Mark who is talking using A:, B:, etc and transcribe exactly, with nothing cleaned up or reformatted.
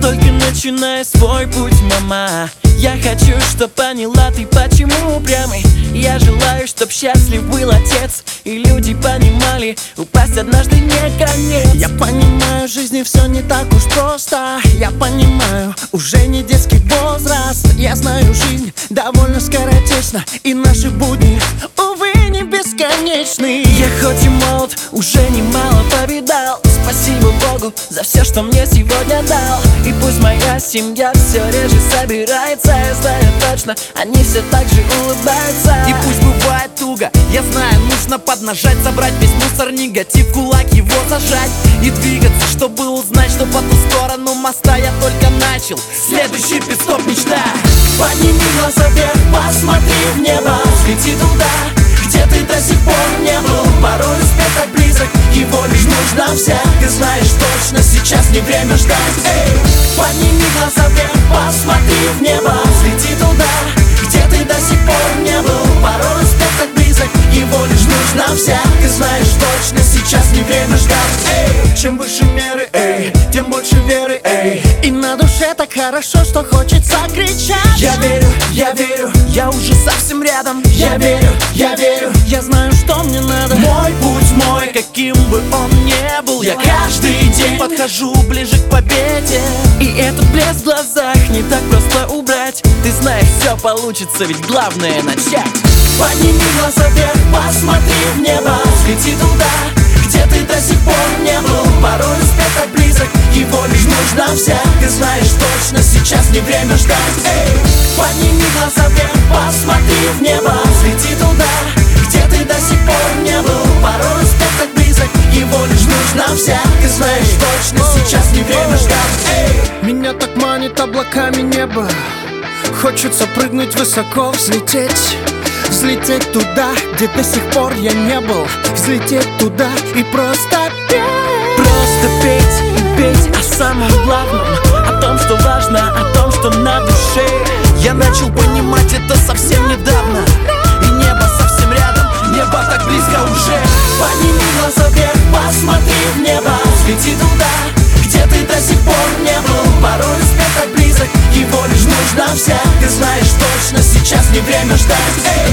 A: только начинай свой путь, мама. Я хочу, чтоб поняла ты, почему упрямый. Я желаю, чтоб счастлив был отец, и люди понимали, упасть однажды не конец.
B: Я понимаю, в жизни все не так уж просто. Я понимаю, уже не детский возраст. Я знаю, жизнь довольно скоротечна, и наши будни, увы, не бесконечны.
A: Я хоть и молод, уже немало повидал. Спасибо Богу за все, что мне сегодня дал. И пусть моя семья все реже собирается, я знаю точно, они все так же улыбаются.
C: И пусть бывает туго, я знаю, нужно поднажать, собрать весь мусор, негатив, кулак его зажать и двигаться, чтобы узнать, что по ту сторону моста я только начал. Следующий пит-стоп мечта.
A: Подними глаза вверх, посмотри в небо, взлети туда, где ты до сих пор не был. Порой успех так близок, его лишь нужно взять. Ты знаешь точно, сейчас не время ждать. Эй, подними глаза вверх, посмотри в небо, взлети туда, где ты до сих пор не был. Порой успех так близок, его лишь нужно взять. Ты знаешь точно, сейчас не время ждать. Эй,
B: чем выше меры, эй, тем больше веры, эй. И на душе так хорошо, что хочется кричать.
A: Я верю, я верю, я уже совсем рядом. Я верю, я верю,
B: я знаю, что мне надо.
A: Мой путь мой, каким бы он ни был, я каждый день
C: подхожу ближе к победе.
A: И этот блеск в глазах не так просто убрать. Ты знаешь, все получится, ведь главное начать. Подними глаза вверх, посмотри в небо, взлети туда, где ты до сих пор не был. Порой успех так близок, его лишь нужно взять. Ты знаешь точно, сейчас не время ждать. Эй, подними глаза вверх, посмотри в небо, взлети туда, где ты до сих пор не был. Порой успех так близок, его лишь нужно взять. Ты знаешь точно, сейчас не время ждать. Эй,
B: меня так манит облаками небо, хочется прыгнуть высоко, взлететь. Взлететь туда, где до сих пор я не был. Взлететь туда и просто петь.
A: Просто петь и петь о самом главном, о том, что важно, о том, что на душе.
C: Я начал понимать это совсем недавно, и небо совсем рядом, небо так близко уже.
A: Подними глаза вверх, посмотри в небо, взлети туда, где ты до сих пор не был. Порой успех так близок, его лишь нужно взять. Ты знаешь точно, сейчас не время ждать. Эй,